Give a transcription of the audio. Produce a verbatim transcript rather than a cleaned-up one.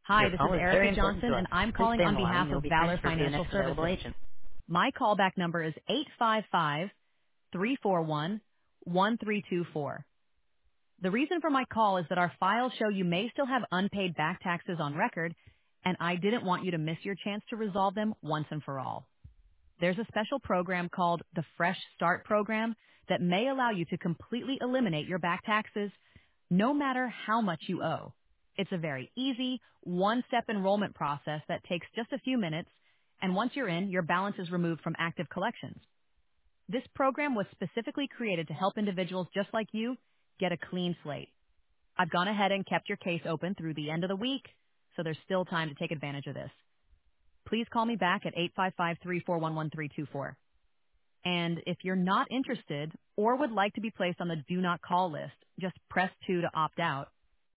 Your Hi, this is call is very Erica important Johnson, to us. and I'm Please calling stay on on the line. behalf You will of be Valor transferred to the Financial next available Services. agent. My callback number is eight five five, three four one, one three two four. The reason for my call is that our files show you may still have unpaid back taxes on record, and I didn't want you to miss your chance to resolve them once and for all. There's a special program called the Fresh Start Program that may allow you to completely eliminate your back taxes, no matter how much you owe. It's a very easy, one-step enrollment process that takes just a few minutes, and once you're in, your balance is removed from active collections. This program was specifically created to help individuals just like you get a clean slate. I've gone ahead and kept your case open through the end of the week, so there's still time to take advantage of this. Please call me back at eight five five, three four one, one three two four. And if you're not interested or would like to be placed on the do not call list, just press two to opt out.